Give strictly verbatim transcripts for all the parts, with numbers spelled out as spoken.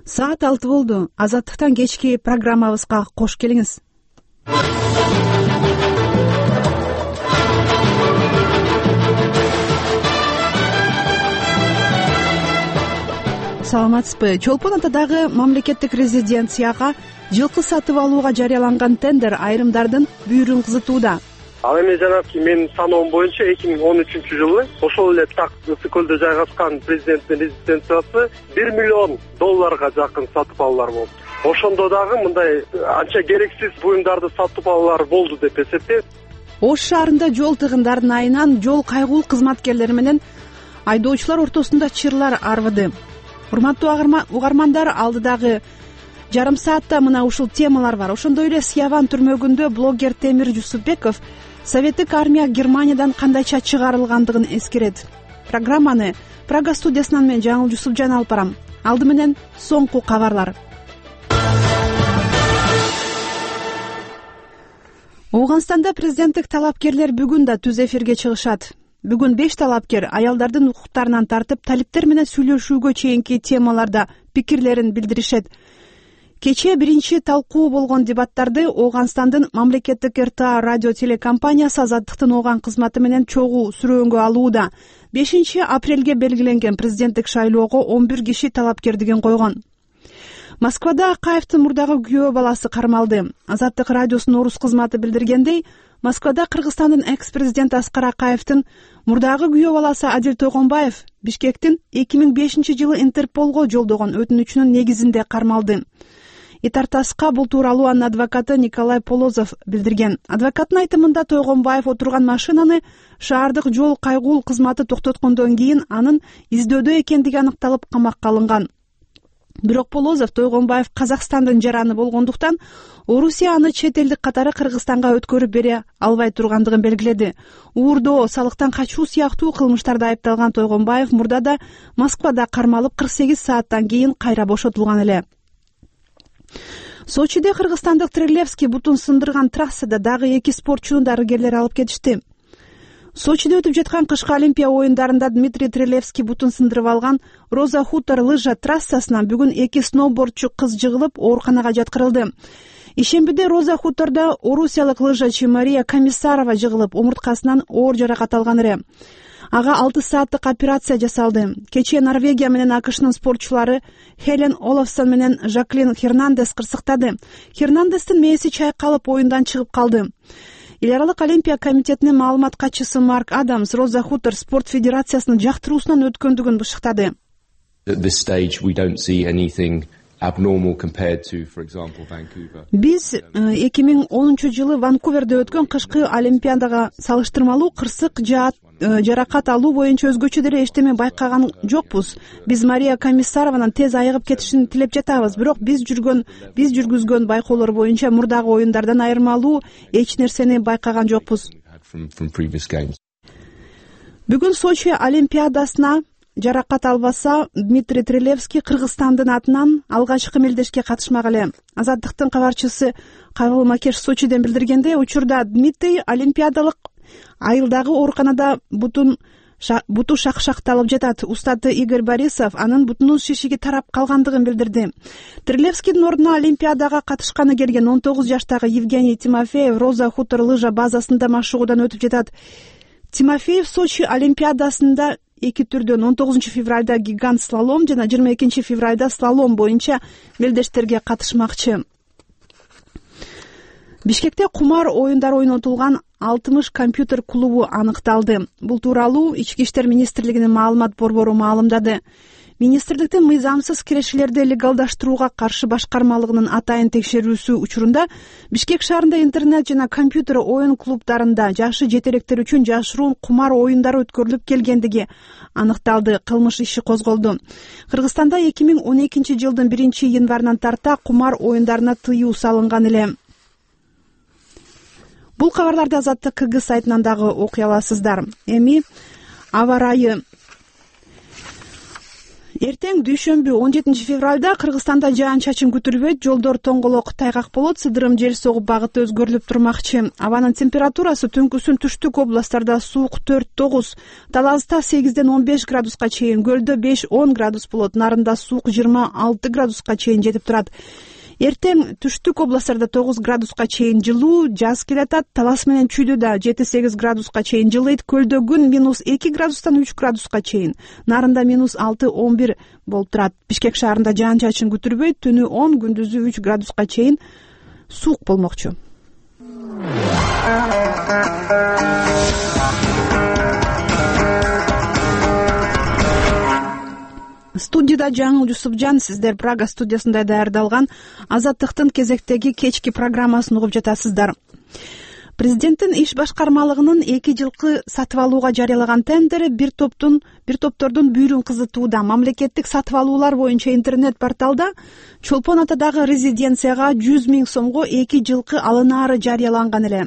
Саат алты болду. Азаттыктан кечки программабызга кош келиңиз. Саламатсызбы? Чолпон атадагы мамлекеттик резиденцияга жылкы сатып алууга жарыяланган тендер айрымдардын бүйүрүн кызытууда. Ал эми жанагы менин саноом боюнча эки миң он үчүнчү жылы ошол эле так Ысык көлдө жайгашкан президенттин резиденциясы бир миллион долларга жакын сатып алуулар болду. Ошондо дагы мындай анча керексиз буюмдарды сатып алуулар болду деп эсептейм. Ош шаарында жол тыгындардын айынан жол кайгуу кызматкерлери менен айдоочулар ортосунда чырлар арбыды. Урматтуу угармандар, алдыдагы жарым саатта мына ушул темалар бар. Ошондой эле Сияван түрмөгүндө блогер Темир Жусупбеков Советтик армия Германиядан кандайча чыгарылгандыгын эскерет. Программаны Прага студиясынан мен Жаңыл Жусупжан алып барам. Алды менен соңку кабарлар. Ооганстанда президенттик талапкерлер бүгүн да түз эфирге чыгышат. Бүгүн беш талапкер аялдардын укуктарынан тартып талиптер менен сүйлөшүүгө чейинки темаларда пикирлерин билдиришет. Кечээ биринчи талкуу болгон дебаттарды Ооганстандын мамлекеттик эр тэ а радио телекомпаниясы Азаттыктын ооган кызматы менен чогуу сүрөөнгө алууда. бешинчи апрелге белгиленген президенттик шайлоого он бир киши талапкердигин койгон. Москвада Акаевдин мурдагы күйөө баласы кармалды. Азаттык радиосунун орус кызматы билдиргендей, Москвада Кыргызстандын экс-президенти Аскар Акаевдин мурдагы күйөө баласы Адил Тойгонбаев Бишкектин эки миң бешинчи жылы Интерполго жолдогон өтүнүчүнүн негизинде кармалды. Итартаска бул тууралуу анын адвокаты Николай Полозов билдирген. Адвокаттын айтымында Тойгонбаев отурган машинаны шаардык жол кайгуу кызматы токтоткондон кийин анын издөөдө экендиги аныкталып камакка алынган. Бирок Полозов Тойгонбаев Казакстандын жараны болгондуктан Орусия аны чет элдик катары Кыргызстанга өткөрүп бере албай тургандыгын белгиледи. Уурдоо, салыктан качуу сыяктуу кылмыштарда айыпталган Тойгонбаев мурда да Москвада кармалып кырк сегиз сааттан кийин кайра бошотулган эле. Сочиде кыргызстандык Трилевский бутун сындырган трассада дагы эки спортчуну дарыгерлер алып кетишти. Сочиде өтүп жаткан кышкы Олимпия оюндарында Дмитрий Трилевский бутун сындырып алган Роза Хутор лыжа трассасынан бүгүн эки сноубордчу кыз жыгылып ооруканага жаткырылды. Ишембиде Роза Хутордо орусиялык лыжачы Мария Комиссарова жыгылып омурткасынан оор жаракат алган эле. Ага алты сааттык операция жасалды. Кечээ Норвегия менен АКШнын спортчулары Хелен Олафсон менен Жаклин Хернандес кырсыктады. Хернандестин мээси чайкалып оюндан чыгып калды. Эл аралык Олимпия комитетинин маалымат катчысы Марк Адамс Роза Хутор спорт федерациясынын жактыруусунан өткөндүгүн бышыктады. Биз эки миң онунчу жылы Ванкуверде өткөн кышкы Олимпиадага салыштырмалуу кырсык жаракат алуу боюнча өзгөчө деле эчтеме байкаган жокпуз. Биз Мария Комиссарованын тез айыгып кетишин тилеп жатабыз, бирок биз жүргөн биз жүргүзгөн байкоолор боюнча мурдагы оюндардан айырмалуу эч нерсени байкаган жокпуз. Бүгүн Сочи Олимпиадасына жаракат албаса, Дмитрий Трилевский Кыргызстандын атынан алгачкы мелдешке катышмак эле. Азаттыктын кабарчысы Кайгыл Макеш Сочиден билдиргенде, учурда Дмитрий олимпиадалык айылдагы ооруканада бутун буту шакшакталып жатат. Устаты Игорь Борисов анын бутунун шишиги тарап калгандыгын билдирди. Трилевскийдин ордуна Олимпиадага катышканы келген он тогуз жаштагы Евгений Тимофеев Роза Хутор лыжа базасында машыгуудан өтүп жатат. Тимофеев Сочи Олимпиадасында эки түрдөн он тогузунчу февралда гигант слалом жана жыйырма экинчи февралда слалом боюнча мелдештерге катышмакчы. Бишкекте кумар оюндары ойнотулган алтымыш компьютер клубу аныкталды. Бул тууралуу Ички иштер министрлигинин маалымат борбору маалымдады. Министрликтин мыйзамсыз кирешилерди легалдаштырууга каршы башкармалыгынын атайын текшерүүсү учурунда Бишкек шаарында интернет жана компьютер оюн клубдарында жашы жетелектер үчүн жашыруун кумар оюндары өткөрүлүп келгендиги аныкталды. Кылмыш иши козголду. Кыргызстанда эки миң он экинчи жылдын биринчи январынан тарта кумар оюндарына тыюу салынган эле. Бул кабарларды Азаттык КГ сайтынан дагы окуй аласыздар. Эми аба ырайы Эртең дүйшөмбү он жетинчи февралда Кыргызстанда жаан-чачын күтүрбөйт, жолдор тоңголок тайгак болот, сыдырым жел согуп багыты өзгөрүлүп турмакчы. Абанын температурасы түнкүсүн түштүк областтарда суук төрт тогуз, Талазда сегизден он беш градуска чейин, Көлдө беш он градус болот, Нарында суук жыйырма алты градуска чейин жетип турат. Эртең түштүк областтарда тогуз градуска чейин жылуу, жаз келатат. Талас менен Чүйдөдө жети сегиз градуска чейин жылыйт. Көлдө күн минус эки градустан үч градуска чейин, Нарында минус алты он бир болуп турат. Бишкек шаарында жаан-чачын күтүрбөйт, түнү он, күндүзү үч градуска чейин суук болмокчу. Студияда Жаңыл Жусупжан, сиздер Прага студиясында даярдалган Азаттыктын кезектеги кечки программасын угуп жатасыздар. Президенттин иш башкармалыгынын эки жылкы сатып алууга жарыялаган тендери бир топтун бир топтордун бүйүрүн кызытууда. Мамлекеттик сатып алуулар боюнча интернет порталда Чолпон атадагы резиденцияга жүз миң сомго эки жылкы алынаары жарыяланган эле.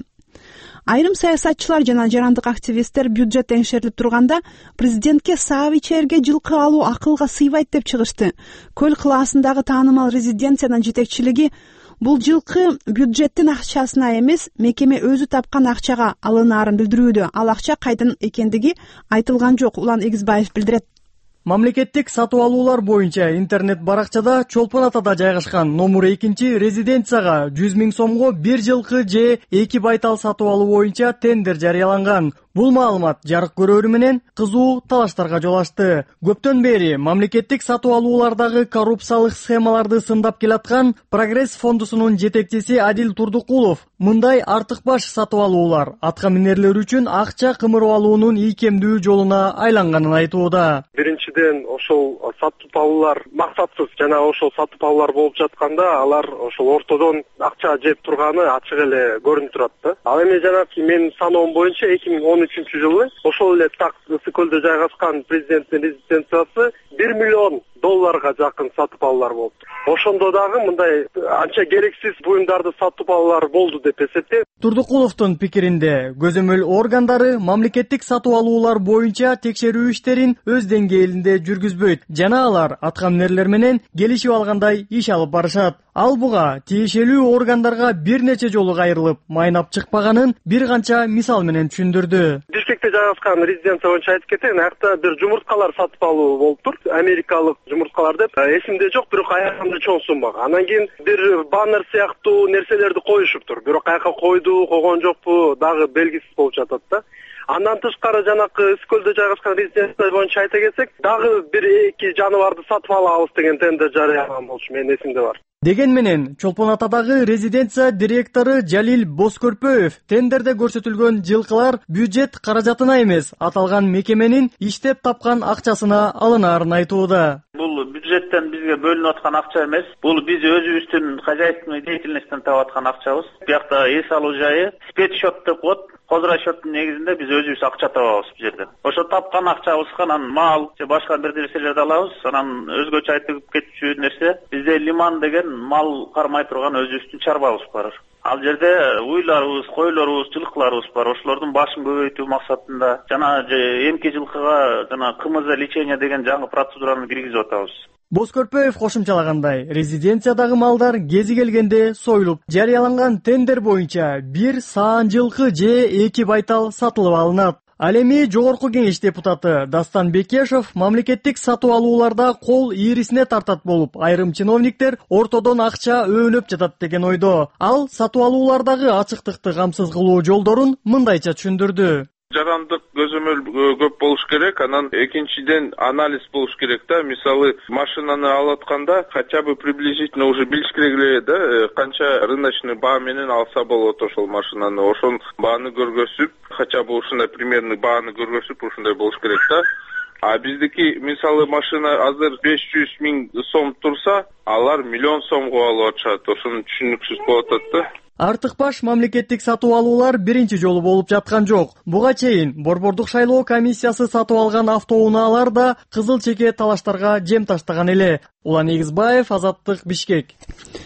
Айрым саясатчылар жана жарандык активисттер бюджет теңшерилип турганда президентке Саавичерге жылкы алуу акылга сыйбайт деп чыгышты. Көл кылаасындагы таанымал резиденциянын жетекчилиги бул жылкы бюджеттин акчасына эмес, мекеме өзү тапкан акчага алынаарын билдирүүдө. Ал акча кайдан экендиги айтылган жок, Улан Эгизбаев билдирет. Мамлекеттик сатып алуулар боюнча интернет баракчада Чолпон атада жайгашкан номер экинчи резиденцияга жүз миң сомго бир жылкы же эки байтал сатып алуу боюнча тендер жарыяланган. Бул маалымат жарык көрөрү менен кызуу талаштарга жол ачты. Көптөн бери мамлекеттик сатып алуулардагы коррупциялык схемаларды сындап келаткан Прогресс фондусунун жетекчиси Адил Турдукулов мындай артык баш сатып алуулар атка минерлер үчүн акча кымырып алуунун ийкемдүү жолуна айланганын айтууда. Биринчиден, ошол сатып алуулар максатсыз жана ошол сатып алуулар болуп жатканда алар ошол ортодон акча жеп турганы ачык эле көрүнүп турат да. Ал эми жанагы менин саноом боюнча эки миң он үчүнчү жылы ошол эле так Ысык көлдө жайгашкан президенттин резиденциясы бир миллион долларга жакын сатып алуулар болуптур. Ошондо дагы мындай анча керексиз буюмдарды сатып алуулар болду деп эсептейм. Турдукуловдун пикиринде көзөмөл органдары мамлекеттик сатып алуулар боюнча текшерүү иштерин өз деңгээлинде жүргүзбөйт жана алар аткаминерлер менен келишип алгандай иш алып барышат. Ал буга тиешелүү органдарга бир нече жолу кайрылып, майнап чыкпаганын бир канча мисал менен түшүндүрдү. Бишкекте жайгашкан резиденция боюнча айтып кетейин, аяқта бир жумурткалар сатып алуу болуптур. Америкалык жумурткалар деп эсимде жок, бирок аягында чоң сумма. Анан кийин бир баннер сыяктуу нерселерди коюшуптур. Бирок каяка койду, койгон жокпу, дагы белгисиз болуп жатат да. Андан тышкары жанакы Ысык көлдө жайгашкан резиденция боюнча айта кетсек, дагы бир эки жаныбарды сатып алабыз деген тендер жарыялаган болчу, менин эсимде бар. Деген менен Чолпон атадагы резиденция директору Жалил Боскөрпөев тендерде көрсөтүлгөн жылкылар бюджет каражатына эмес, аталган мекеменин иштеп тапкан акчасына алынаарын айтууда. Бул бюджеттен бизге бөлүнүп аткан акча эмес, бул биз өзүбүздүн хозяйственный деятельностьтен таап аткан акчабыз. Биякта эс алуу жайы спецсчет деп коет. Козура счеттин негизинде биз өзүбүз акча табабыз бул жерден. Ошо тапкан акчабызга анан мал же башка бир нерселерди алабыз. Анан өзгөчө айтып кетчү нерсе, бизде лиман деген мал кармай турган өзүбүздүн чарбабыз бар. Ал жерде уйларыбыз, койлорубуз, жылкыларыбыз бар. Ошолордун башын көбөйтүү максатында жана эмки жылкыга жана КМЗ лечение деген жаңы процедураны киргизип атабыз. Боскөрпөев кошумчалагандай, резиденциядагы малдар кези келгенде союлуп, жарыяланган тендер боюнча бир саан жылкы же эки байтал сатылып алынат. Ал эми Жогорку кеңеш депутаты Дастан Бекешев мамлекеттик сатып алууларда кол ийрисине тартат болуп, айрым чиновниктер ортодон акча өөнөп жатат деген ойдо. Ал сатып алуулардагы ачыктыкты камсыз кылуу жолдорун мындайча түшүндүрдү. Жарандык көзөмөл көп болуш керек, анан экинчиден анализ болуш керек да. Мисалы, машинаны алып атканда хотя бы приблизительно уже билиш керек эле да, канча рыночный баа менен алса болот ошол машинаны. Ошол бааны көргөзүп, хотя бы ушундай примерный бааны көргөзүп, ушундай болуш керек да. А биздики мисалы машина азыр беш жүз миң сом турса, алар миллион сомго алып атышат. Ошону түшүнүксүз болуп атат да. Артык баш мамлекеттик сатып алуулар биринчи жолу болуп жаткан жок. Буга чейин Борбордук шайлоо комиссиясы сатып алган автоунаалар да кызыл чеке талаштарга жем таштаган эле. Улан Эгизбаев, Азаттык, Бишкек.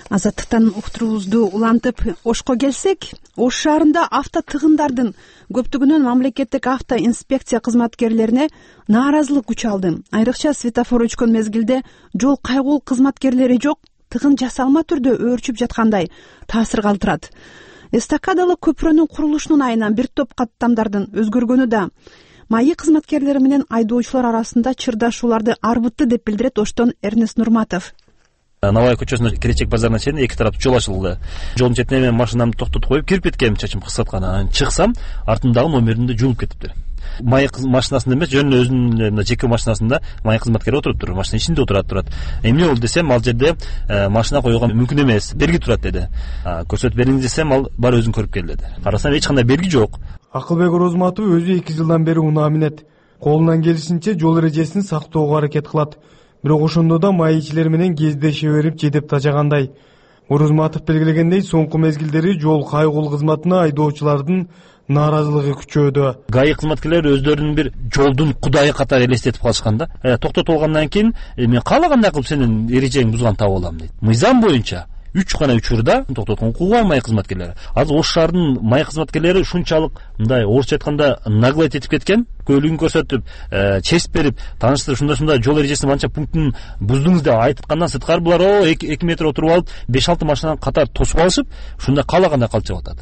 Азаттыктан уктуруубузду улантып Ошко келсек, Ош шаарында авто тыгындардын көптүгүнөн мамлекеттик авто инспекция кызматкерлерине нааразылык күч алды. Айрыкча светофор өчкөн мезгилде жол кайгул кызматкерлери жок, тыгын жасалма түрдө өөрчүп жаткандай таасир калтырат. Эстакадалык көпүрөнүн курулушунун айынан бир топ каттамдардын өзгөргөнү да маи кызматкерлери менен айдоочулар арасында чырдашууларды арбытты деп билдирет Оштон Эрнест Нурматов. Навай көчөсүнө Керечек базарына чейин эки тарап жол ачылды. Жолдун четине мен машинамды токтотуп коюп кирип кеткем, чачым кыскарткан. Анан чыксам, артымдагы номеринде жуулуп кетиптир. Маи машинасында эмес, жөн өзүнүн жеке машинасында маи кызматкери отуруптур. Машина ичинде отурат турат. Эмне болду десем, ал жерде машина коюуга мүмкүн эмес, белги турат деди. Көрсөтүп бериңиз десем, ал бар өзүң көрүп кел деди. Карасам эч кандай белги жок. Акылбек Орозматов өзү эки жылдан бери унаа минет. Колунан келишинче жол эрежесин сактоого аракет кылат. Бирок ошондо да маичилер менен кездеше берип жетип тажагандай. Орозматов белгилегендей, соңку мезгилдери жол кайгул кызматына айдоочулардын нааразылыгы күчөдү. ГАИ кызматкерлери өздөрүнүн бир жолдун кудайы катары элестетип калышкан да. Токтотуп алгандан кийин мен каалагандай кылып сенин эрежеңди бузган таап алам дейт. Мыйзам боюнча үч гана учурда токтоткон укугу бар маи кызматкерлери. Азыр Ош шаарынын маи кызматкерлери ушунчалык мындай орусча айтканда наглость этип кеткен, көйлүгүн көрсөтүп, чест берип, тааныштырып, ушундай-ушундай жол эрежесин манча пунктун буздуңуз деп айткандан сырткары булар о эки метр отуруп алып, беш алты машинаны катар тосуп алышып, ушундай каалагандай калтырып атат.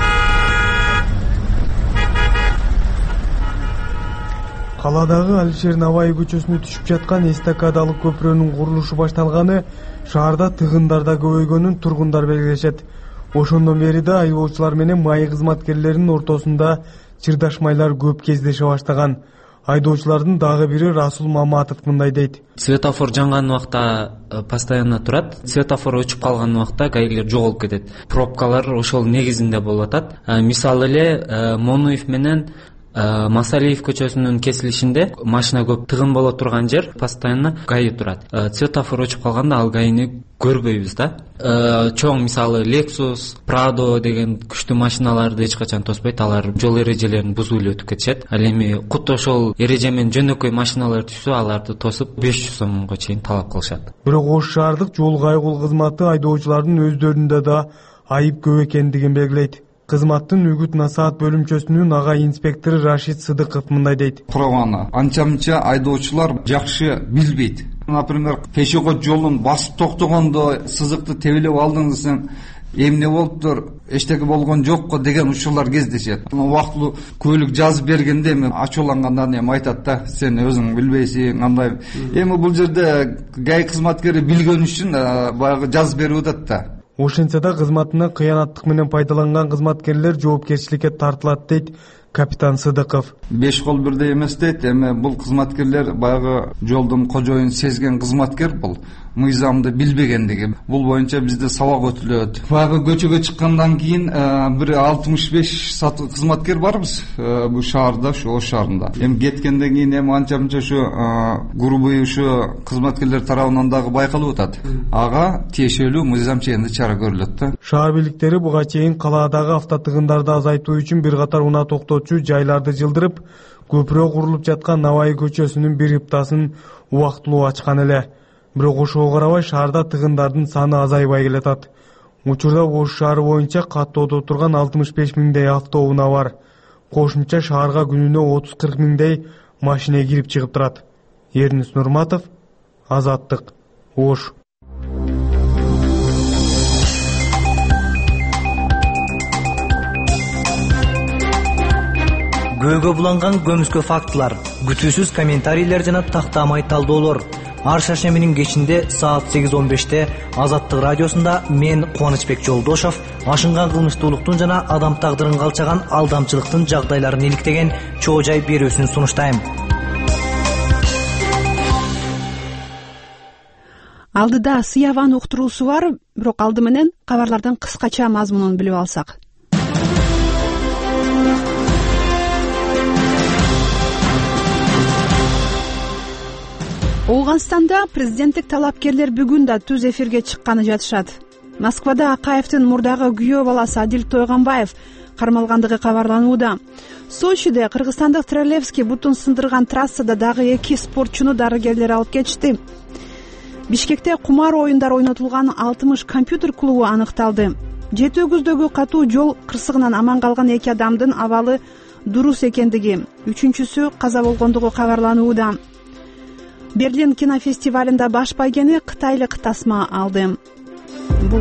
Каладагы Алишер Навай көчөсүнө түшүп жаткан эстакадалык көпүрөнүн курулушу башталганы шаарда тыгындар да көбөйгөнүн тургундар белгилешет. Ошондон бери да айдоочулар менен маи кызматкерлеринин ортосунда чырдашмайлар көп кездеше баштаган. Айдоочулардын дагы бири Расул Маматов мындай дейт. Светофор жанган убакта постоянно турат. Светофор өчүп калган убакта гаилер жоголуп кетет. Пробкалар ошол негизинде болуп атат. Мисалы эле Монуев менен Масалиев көчөсүнүн кесилишинде машина көп тыгын боло турган жер постоянно гаи турат. Светофор өчүп калганда ал гаини көрбөйбүз да. Чоң мисалы Lexus, Prado деген күчтүү машиналарды эч качан тоспойт, алар жол эрежелерин бузуп эле өтүп кетишет. Ал эми кут ошол эреже менен жөнөкөй машиналар түшсө, аларды тосуп беш жүз сомго чейин талап кылышат. Бирок Ош шаардык жол кайгул кызматы айдоочулардын өздөрүндө да айып көп экендигин белгилейт. Кызматтын үгүт насаат бөлүмчөсүнүн ага инспектору Рашид Сыдыков мындай дейт. Кураганы анча-мынча айдоочулар жакшы билбейт. Например, пешеход жолун басып токтогондо сызыкты тебелеп алдың десең, эмне болуптур, эчтеке болгон жокко деген учурлар кездешет. Убактылуу көлүк жазып бергенде эми ачуулангандан эми айтат да, сен өзүң билбейсиң, андай. Эми бул жерде ГАИ кызматкери билген үчүн баягы жазып берип атат да. Ошентсе да кызматына кыянаттык менен пайдаланган кызматкерлер жоопкерчиликке тартылат дейт капитан Сыдыков. Беш кол бирдей эмес дейт. Эми бул кызматкерлер баягы жолдун кожоюн сезген кызматкер бул. Мыйзамды билбегендиги. Бул боюнча бизде сабак өтүлөт. Баягы көчөгө чыккандан кийин бир алтымыш беш кызматкер барбыз бул шаарда, ушу Ош шаарында. Эми кеткенден кийин эми анча-мынча ушу грубый ушу кызматкерлер тарабынан дагы байкалып атат. Ага тиешелүү мыйзам чегинде чара көрүлөт да. Шаар бийликтери буга чейин калаадагы автотыгындарды азайтуу үчүн бир катар унаа токтотчу жайларды жылдырып, көпүрө курулуп жаткан Навай көчөсүнүн бир ыптасын убактылуу ачкан эле. Бирок ошого карабай шаарда тыгындардын саны азайбай келатат. Учурда Ош шаары боюнча каттоодо турган алтымыш беш миңдей автоунаа бар. Кошумча шаарга күнүнө отуз кырк миңдей машина кирип чыгып турат. Эрнест Нурматов, Азаттык, Ош. Көөгө буланган көмүскө фактылар, күтүүсүз комментарийлер жана тактамай талдоолор. Ар шаршембинин кечинде саат сегиз он беште Азаттык радиосунда мен Кубанычбек Жолдошов ашынган кылмыштуулуктун жана адам тагдырын калчаган алдамчылыктын жагдайларын иликтеген чоо жай берүүсүн сунуштайм. Алдыда Сыяван уктуруусу бар, бирок алды менен кабарлардын кыскача мазмунун билип алсак. Ооганстанда президенттик талапкерлер бүгүн да түз эфирге чыкканы жатышат. Москвада Акаевдин мурдагы күйөө баласы Адил Тойгонбаев кармалгандыгы кабарланууда. Сочиде кыргызстандык Тролевский бутун сындырган трассада дагы эки спортчуну дарыгерлер алып кетишти. Бишкекте кумар оюндар ойнотулган алтымыш компьютер клубу аныкталды. Жети өгүздөгү катуу жол кырсыгынан аман калган эки адамдын абалы дурус экендиги, үчүнчүсү каза болгондугу кабарланууда. Берлин кинофестивалында баш байгени кытайлык тасма алды. Бул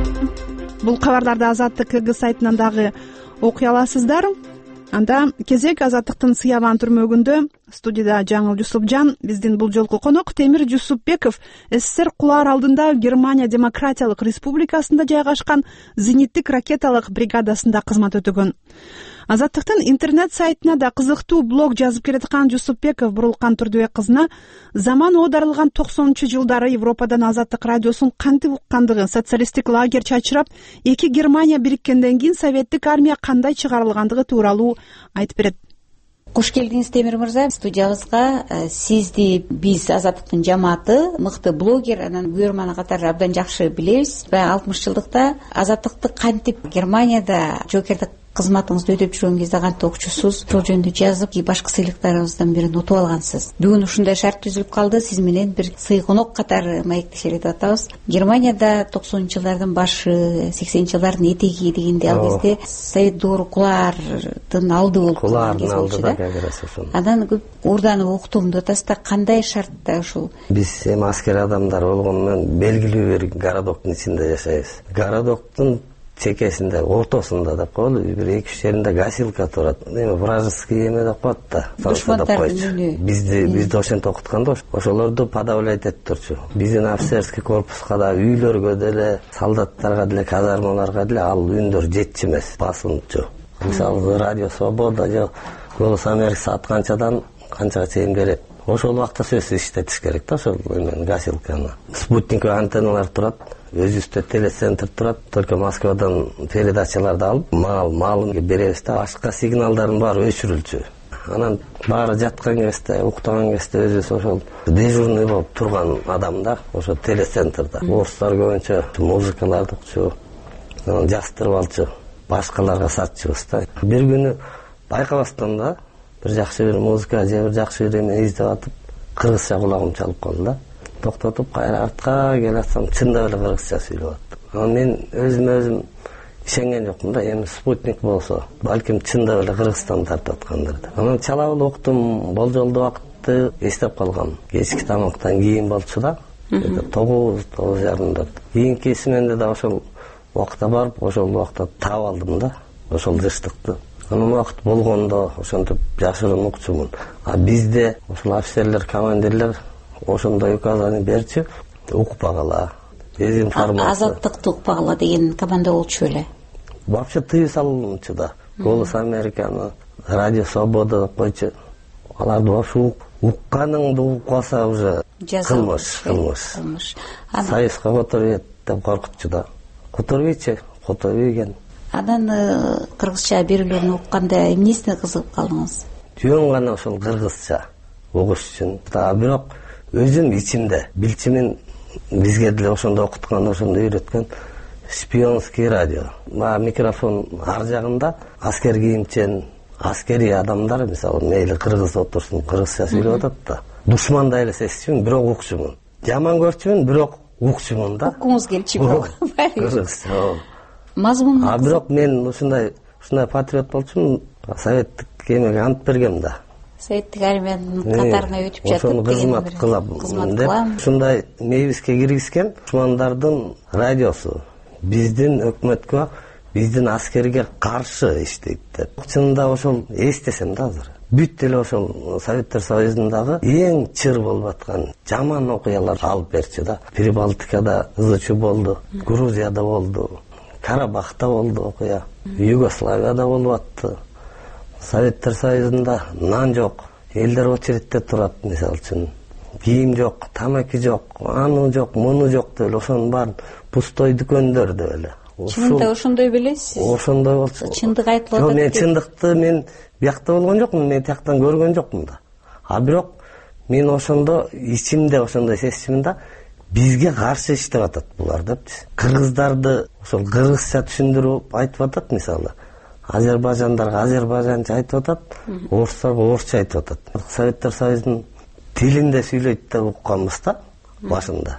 бул кабарларды Азаттык КГ сайтынан дагы окуй аласыздар. Анда кезек Азаттыктын сыябан түрмөгүндө студияда Жаңыл Жусупжан, биздин бул жолку конок Темир Жусупбеков СССР кулаар алдында Германия Демократиялык Республикасында жайгашкан зениттик ракеталык бригадасында кызмат өтөгөн. Азаттыктын интернет сайтына да кызыктуу блог жазып келаткан Жусупбеков Бурулкан Турдубек кызына заман оодарылган токсонунчу жылдары Европадан Азаттык радиосун кантип уккандыгы, социалисттик лагерь чачырап, эки Германия бириккенден кийин советтик армия кандай чыгарылгандыгы тууралуу айтып берет. Куш келдиңиз, Темир мырза. Студиябызга сизди биз Азаттыктын жамааты, мыкты блогер, анан көрөрман катары абдан жакшы билебиз. алтымыш жылдыкта Азаттыкты кантип Германияда жоокердик кызматыңызды өтөп жүргөн кезде кантип окчусуз, ошол жөнүндө жазып, башка сыйлыктарыбыздан бирин утуп алгансыз. Бүгүн ушундай шарт түзүлүп калды, сиз менен бир сый конок катары маектешели деп атабыз. Германияда токсонунчу жылдардын башы, сексенинчи жылдардын этеги дегенде ал кезде Совет доору кулаардын алды болуп калган кез болчу да. Андан көп уурданып уктум деп атасызда, кандай шартта ушул? Биз эми аскер адамдар болгону менен белгилүү бир городоктун ичинде жашайбыз. Городоктун чекесинде, ортосунда деп коелу, бир эки үч жеринде гасилка турат. Эми вражеский эме деп коет да. Душмандардын Бизди бизди ошентип окутканда ошолорду подавлять этип турчу. Биздин офицерский корпуска да, үйлөргө деле, солдаттарга деле, казармаларга деле ал үндөр жетчү эмес, басымчу. Мисалы радио Свобода же Голос Америки атканчадан канчага чейин берет. Ошол убакта сөзсүз иштетиш керек да, ошол эмен гасилканы. Спутниковый антенналар турат, өзүбүздө телецентр турат, только Москвадан передачаларды алып, мал малын беребиз да, башка сигналдардын баары өчүрүлчү. Анан баары жаткан кезде, уктаган кезде өзүбүз ошол дежурный болуп турган адам да, ошо телецентрда. Орустар көбүнчө музыкаларды укчу, анан жаздырып алчу, башкаларга сатчубуз да. Бир күнү байкабастан да бир жакшы бир музыка же бир жакшы бир эме издеп атып, кыргызча кулагым чалып калды да. Токтотуп кайра артка келатсам, чындап эле кыргызча сүйлөп атты. Анан мен өзүмө өзүм ишенген жокмун да, эми спутник болсо, балким чындап эле Кыргызстан тартып аткандыр деп. Анан чалабыл уктум, болжолдуу убакытты эстеп калгам. Кечки тамактан кийин болчу да, тогуз, тогуз жарымда. Кийинки эсименде да ошол убакта барып, ошол убакта таап алдым да, ошол жыштыкты. Анан убакыт болгондо ошентип жашыруун укчумун. А бизде ошол офицерлер, командирлер ошондой указание берчү, укпагыла, дезинформация. Азаттыкты укпагыла деген команда болчу эле. Вообще тыюу салынчу да. Голос Американы, радио Свобода деп койчу. Аларды вообще укканыңды укпаса уже кылмыш, кылмыш. Союзга которуп деп коркутчу да. Которбойчу, которбойген. Анан кыргызча берүүлөрүн укканда эмнесине кызыгып калдыңыз? Жөн гана ошол кыргызча угуш үчүн. Да бирок өзүм ичимде билчимин бизге деле ошондо окуткан, ошондо үйрөткөн шпионский радио. Мага микрофон ар жагында аскер кийимчен, аскери адамдар, мисалы мейли кыргыз отурсун, кыргызча сүйлөп атат да. Душмандай эле сезчүмүн, бирок укчумун. Жаман көрчүмүн, бирок укчумун да. Уккуңуз келчү бирок. Кыргызча. Мазмун. А бирок мен ушундай, ушундай патриот болчумун, советтик эмеге ант бергем да. Советтик армиянын катарына өтүп жатып, ошону кызмат кылам деп, ушундай мейибизге киргизген душмандардын радиосу биздин өкмөткө, биздин аскерге каршы иштейт деп. Чынында ошол эстесем да азыр. Бүт эле ошол Советтер Союзундагы эң чыр болуп аткан жаман окуялар алып берчү да. Прибалтикада ызычу болду, Грузияда болду, Карабахта болду окуя, Югославияда болуп атты. Советтер Союзунда нан жок, элдер очередте турат, мисалы үчүн. Кийим жок, тамаки жок, аны жок, муну жок деп эле, ошонун баарын пустой дүкөндөр деп эле. Чынында ошондой белесиз? Ошондой болчу. Чындык айтылып атат. Жок, мен чындыкты мен биякта болгон жокмун, мен тияктан көргөн жокмун да. А бирок мен ошондо ичимде ошондой сезчүмүн да, бизге каршы иштеп атат булар депчи. Кыргыздарды ошол кыргызча түшүндүрүп айтып атат, мисалы. Азербайжандарга азербайжанча айтып атат, орустарга орусча айтып атат. Советтер Союзунун тилинде сүйлөйт деп укканбыз да башында.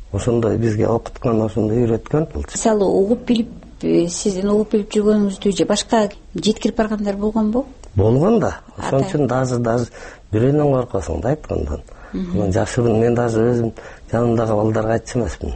ошондой бизге окуткан, ошондой үйрөткөн. Мисалы угуп билип, сиздин угуп билип жүргөнүңүздү же башка жеткирип баргандар болгонбу? Болгон да. Ошон үчүн даже даже бирөөнөн коркосуң да айткандан. Мен жашырын, мен даже өзүм жанымдагы балдарга айтчу эмесмин.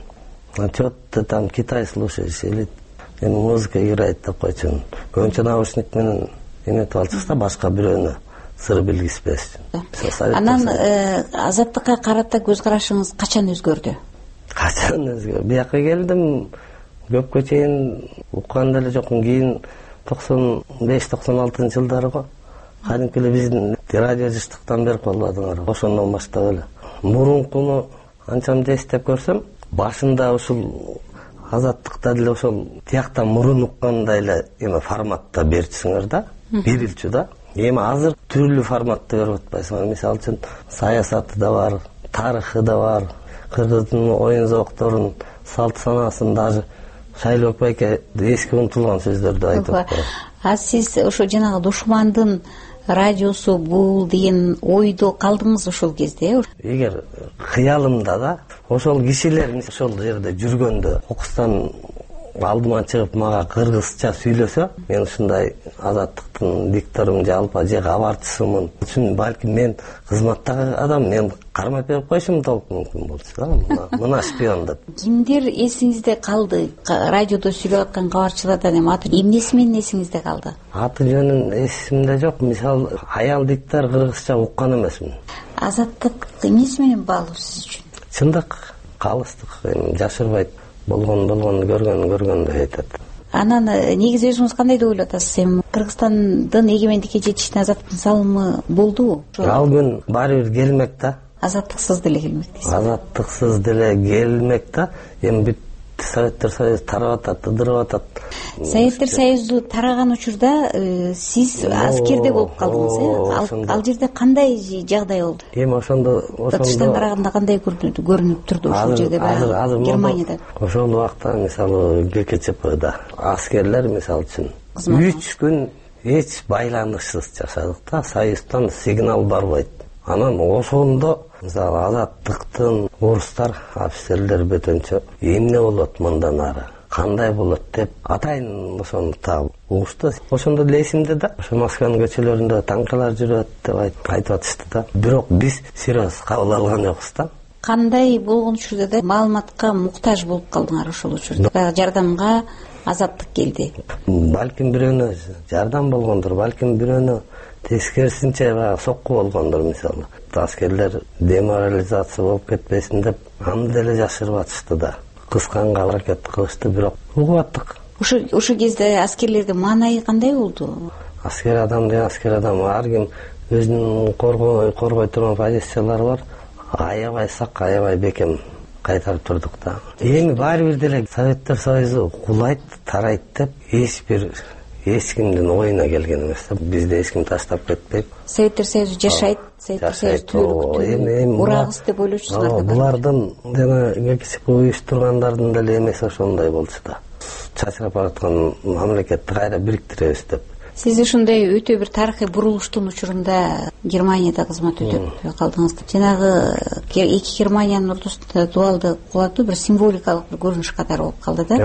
Чё ты там Китай слушаешь или эми музыка играет деп койчумун. Көбүнчө наушник менен эметип алчыкса башка бирөөнө сыр билгизбес үчүн. Анан азаттыкка карата көз карашыңыз качан өзгөрдү? Качан өзгөрдү? Бияка келдим, көпкө чейин уккан деле жокмун. Кийин токсон беш токсон алтынчы жылдары го кадимки эле биздин радио жыштыктан берип калбадыңар. Ошондон баштап эле мурункуну анчамды эстеп көрсөм, башында ушул азаттыкта деле ошол тияктан мурун уккандай эле эме форматта берчиңер да, берилчү да. Эми азыр түрлүү форматта берип атпайсыңар. Мисалы үчүн саясаты да бар, тарыхы да бар, кыргыздын оюн зоокторун, салт санаасын, даже Шайлоок байке эски унутулган сөздөрдү айтып атпайбы? А сиз ошо жанагы душмандын радиосу бул деген ойдо калдыңыз ошол кезде? Эгер кыялымда да ошол кишилер ошол жерде жүргөндө кокустан алдыма чыгып мага кыргызча сүйлөсө, мен ушундай азаттыктын дикторумун же алпа же кабарчысымын үчүн балким мен кызматтагы адам, мен кармап берип коюшум да мүмкүн болчу да, мына шпион деп. Кимдер эсиңизде калды? Радиодо сүйлөп аткан кабарчылардан эми аты эмнеси менен эсиңизде калды? Аты жөнүн эсимде жок. Мисалы аял диктор кыргызча уккан эмесмин. Азаттык эмнеси менен баалуу сиз үчүн? Чындык, калыстык, эми жашырбайт. Болгон болгонду көргөн көргөн деп айтат. Анан негизи өзүңүз кандай деп ойлоп атасыз? Эми Кыргызстандын эгемендикке жетишине азаттыктын салымы болдубу? Ал күн баары бир келмек да. Азаттыксыз деле келмек дейсиз. Азаттыксыз деле келмек да. Эми бүт Советтер Союзу тарап атат, ыдырып атат. Советтер Союзу тараган учурда сиз аскерде болуп калдыңыз, э? Ал жерде кандай жагдай болду? Эми ошондо тышкан караганда кандай көрүнүп турду ошол жерде баягы Германияда? Ошол убакта мисалы гэ ка че пэда аскерлер мисалы үчүн үч күн эч байланышсыз жашадык да, Союздан сигнал барбайт. Анан ошондо мисалы азаттыктын орустар, офицерлер бөтөнчө эмне болот мындан ары, кандай болот деп атайын ошону таап угушту. Ошондо деле эсимде да, ошо Москванын көчөлөрүндө танкалар жүрөт деп айтып атышты да. Бирок биз серьез кабыл алган жокпуз да. Кандай болгон учурда да маалыматка муктаж болуп калдыңар ошол учурда? Жардамга азаттык келди. Балким бирөөнө жардам болгондур, балким бирөөнө тескерисинче баягы сокку болгондур. Мисалы аскерлер деморализация болуп кетпесин деп аны деле жашырып атышты да. Кысканга аракет кылышты, бирок угуп аттык. Ошо ошо кезде аскерлердин маанайы кандай болду? Аскер адам деген аскер адам, ар ким өзүнүн коргой коргой турган позициялары бар. Аябай сак, аябай бекем кайтарып турдук да. Эми баары бир деле Советтер Союзу кулайт, тарайт деп эч бир эч кимдин оюна келген эмес. Бизде эч ким таштап кетпейт. Советтер Союзу жашайт, Советтер Союзу түбөлүктүү урагыс деп ойлочусуңар. Булардын жана гэ ка че пэ уюштургандардын деле эмеси ошондой болчу да. Чачырап бараткан мамлекетти кайра бириктиребиз деп. Сиз ушундай өтө бир тарыхый бурулуштун учурунда Германияда кызмат өтөп калдыңыз. Жанагы эки Германиянын ортосунда дуалды кулатуу бир символикалык бир көрүнүш катары болуп калды да.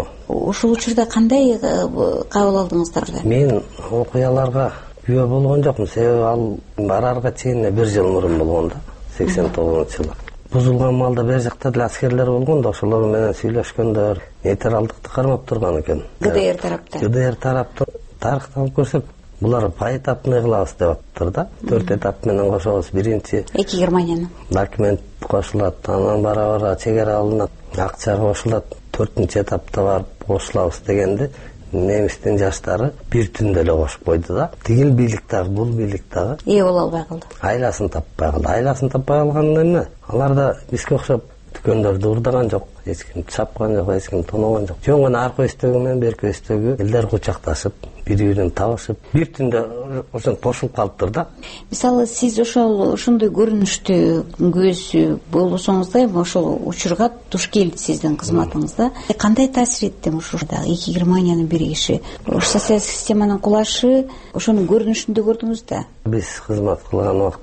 Ошол учурда кандай кабыл алдыңыздар? Мен окуяларга күбө болгон жокмун, себеби ал барарга чейин бир жыл мурун болгон да, сексен тогузунчу жылы. Бузулган малда бер жакта деле аскерлер болгон да, ошолор менен сүйлөшкөндөр нейтралдыкты кармап турган экен. гэ дэ эр тараптан. гэ дэ эр тараптан тарыхты алып көрсөк, булар поэтапный кылабыз деп атыптыр да. Төрт этап менен кошобуз. Биринчи эки Германияны документ кошулат, анан бара бара чегара алынат, акча кошулат, төртүнчү этапта барып кошулабыз дегенди немистин жаштары бир түндө эле кошуп койду да. Тигил бийлик дагы, бул бийлик дагы ээ боло албай калды. Айласын таппай калды. Айласын таппай калган эмне? Алар да бизге окшоп дүкөндөрдү урдаган жок, эч ким чапкан жок, эч ким тоногон жок. Жөн гана аркы өстөгү менен берки өстөгү элдер кучакташып, бири-бирин табышып, бир түндө ошентип кошулуп калыптыр да. Мисалы сиз ошол ошондой көрүнүштү көз болсоңуз да, ошол учурга туш келди сиздин кызматыңызда. Кандай таасир этти ушурда эки Германиянын биригиши? Ошо саясий системанын кулашы ошонун көрүнүшүндө көрдүңүз да? Биз кызмат кылган убакта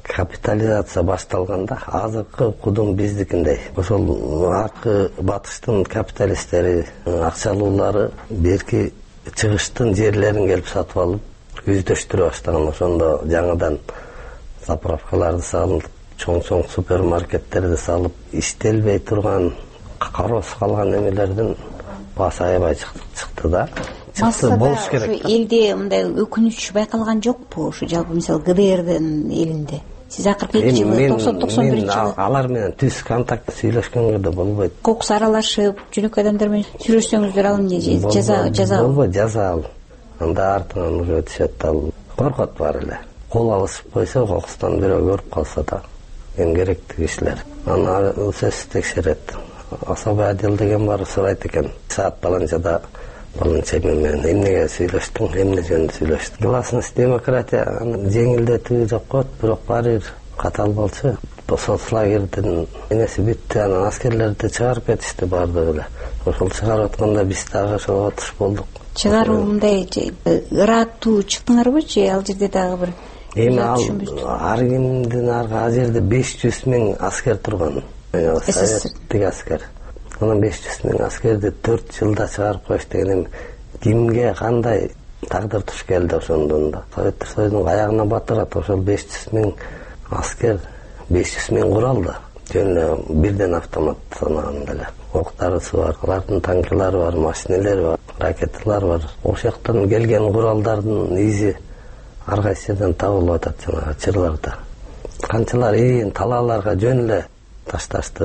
капитализация башталганда азыркы кудум биздикиндей. Ошол аркы батыштын капиталисттери, акчалуулары берки чыгыштын жерлерин келип сатып алып, үздөштүрө баштаган. Ошондо жаңадан заправкаларды салып, чоң-чоң супермаркеттерди салып, иштелбей турган, кароосуз калган эмелердин баасы аябай чыкты да. Чыкты болуш керек. Элде мындай өкүнүч байкалган жокпу? Ушу жалпы мисалы ГДРдин элинде. Сиз акыркы эки жылы токсон токсон биринчи жылы алар менен түз контакт сүйлөшкөнгө да болбойт. Кокус аралашып, жөнөкөй адамдар менен сүйлөшсөңүздөр ал эмне жаза жаза болбойт, жаза ал. Анда артынан уже түшөт ал. Коркот бар эле. Кол алышып койсо, кокустан бирөө көрүп калса да, эң керектүү кишилер. Аны сөзсүз текшерет. Особый отдел деген бар, сурайт экен. Саат баланчада баланча менен эмнеге сүйлөштүң, эмне жөнүндө сүйлөштүң. Гласность демократия жеңилдетүү жок го, бирок баары бир катал болчу. Соцлагердин энеси бүттү, анан аскерлерди чыгарып кетишти баардыгы эле. Ошол чыгарып атканда биз дагы ошого туш болдук. Чыгаруу мындай ыраттуу чыктыңарбы же ал жерде дагы бир эми ал ар кимдин арга ал жерде беш жүз миң аскер турган. Советтик аскер. Анан беш жүз миң аскерди төрт жылда чыгарып коюш деген кимге кандай тагдыр туш келди ошондон да. Советтер Союзунун аягына батырат ошол беш жүз миң аскер, беш жүз миң курал да. Жөн эле бирден автомат санаганда эле. Октарысы бар, алардын танкилары бар, машинелери бар, ракеталар бар. Ошол жактан келген куралдардын изи ар кайсы жерден табылып атат жанагы чырларда. Канчалар ээн талааларга жөн эле ташташты.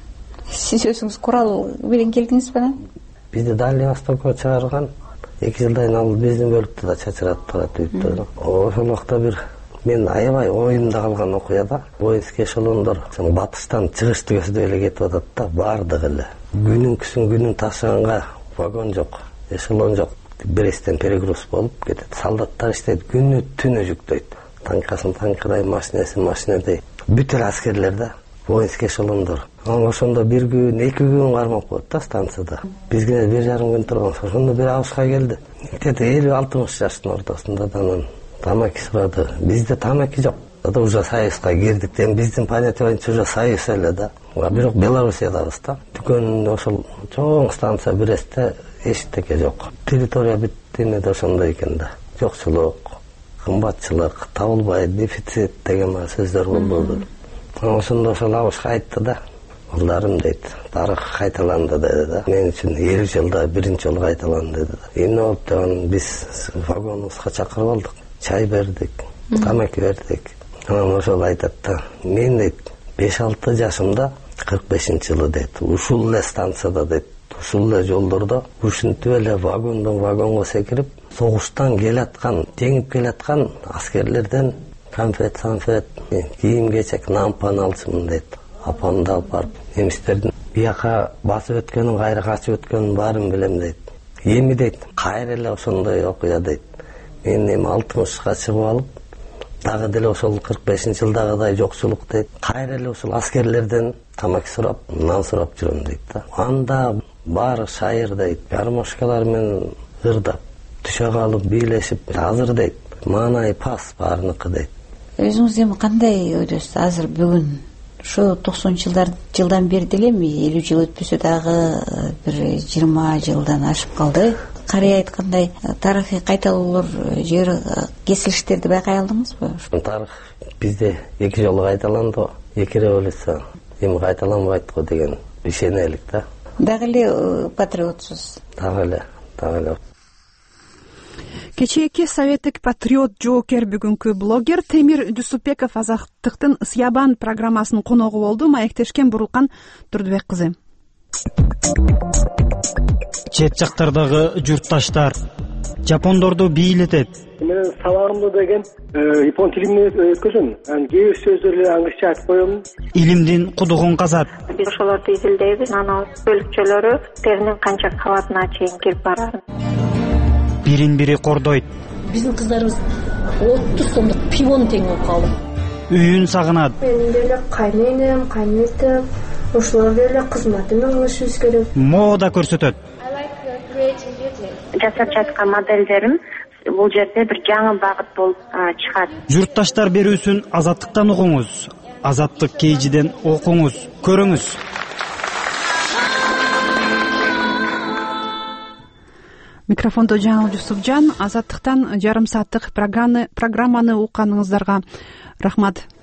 Сиз өзүңүз курал менен келдиңизби анан? Бизди Дальний Востокко чыгарган. эки жылдан ал биздин бөлүктө да чачырап турат үйттө. Ошол убакта бир мен аябай оюмда калган окуяда воинский эшелондор батыштан чыгышты көздөй эле кетип атат да, баардыгы эле. Күнүнкүсүн күнүн ташыганга вагон жок, эшелон жок. Бресттен перегруз болуп кетет. Солдаттар иштейт, күнү түнү жүктөйт. Танкасын танкадай, машинесин машинедей. Бүт эле аскерлер да, воинский эшелондор. Анан ошондо бир күн, эки күн кармап коет да станцияда. Бизге бир жарым күн турган. Ошондо бир абышка келди. Где-то элүү алтымыш жаштын ортосунда да анан тамаки сурады. Бизде тамаки жок. Да уже союзга кирдик. Эми биздин понятие боюнча уже союз эле да. Бирок Белоруссиядабыз да. Дүкөн ошол чоң станция Брестте эчтеке жок. Территория бүт эмеде ошондой экен да. Жокчулук, кымбатчылык, табылбай, дефицит деген сөздөр болду. Ошондо ошол абышка айтты да. Улдарым дейт, тарых кайталанды деди да. Мен үчүн элүү жылда биринчи жолу кайталанды деди. Эмне болуп деген биз вагонубузга чакырып алдык. Чай бердик, тамаки бердик. Анан ошол айтат да. Мен дейт, беш алты жашымда кырк бешинчи жылы дейт. Ушул эле станцияда дейт. Ушул эле жолдордо ушинтип эле вагондон вагонго секирип, согуштан келаткан, жеңип келаткан аскерлерден конфет, санфет, кийим кечек, нампан алчымын дейт. Апамды алып барып, немистердин бияка басып өткөнүн, кайра качып өткөнүн баарын билем дейт. Эми дейт, кайра эле ошондой окуя дейт. Мен эми алтымышка чыгып алып, дагы деле ошол кырк бешинчи жылдагыдай жокчулук дейт. Кайра эле ушул аскерлерден тамаки сурап, нан сурап жүрөм дейт да. Анда баары шайыр дейт, гармошкалар менен ырдап, түшө калып, бийлешип, азыр дейт, маанай пас баарыныкы дейт. Өзүңүз эми кандай ойдосуз азыр бүгүн? Ошо токсонунчу жылдар жылдан бери деле эми элүү жыл өтпөсө дагы бир жыйырма жылдан ашып калды. Карый айткандай тарыхый кайталоолор же кесилиштерди байкай алдыңызбы? Тарых бизде эки жолу кайталанды, эки революция. Эми кайталанбайт го деген ишенелик да. Дагы эле патриотсуз. Дагы эле, дагы эле. Кечээки советтик патриот жоокер бүгүнкү блогер Темир Дюсупбеков Азаттыктын Сыябан программасынын коногу болду. Маектешкен Бурулкан Турдубек кызы. Чет жактардагы журтташтар жапондорду бийлетет. Мен сабагымда деген япон тилинде өткөзөм. Анан кээ бир сөздөрдү англисче айтып коем. Илимдин кудугун казат. Биз ошолорду изилдейбиз. Анан бөлүкчөлөрү теринин канча кабатына чейин кирип барат. Бирин бири кордойт. Биздин кыздарыбыз отуз сомдук пивону тең болуп калды. Үйүн сагынат. Менин деле кайненем, кайнетем, ошолор деле кызматына алышыбыз керек. Мода көрсөтөт. Жасап жаткан моделдерим бул жерде бир жаңы багыт болуп чыгат. Журтташтар берүүсүн Азаттыктан угуңуз. Азаттык кейжиден окуңуз, көрүңүз. Микрофондо Жаңыл Жусупжан. Азаттыктан жарым сааттык программаны укканыңыздарга рахмат.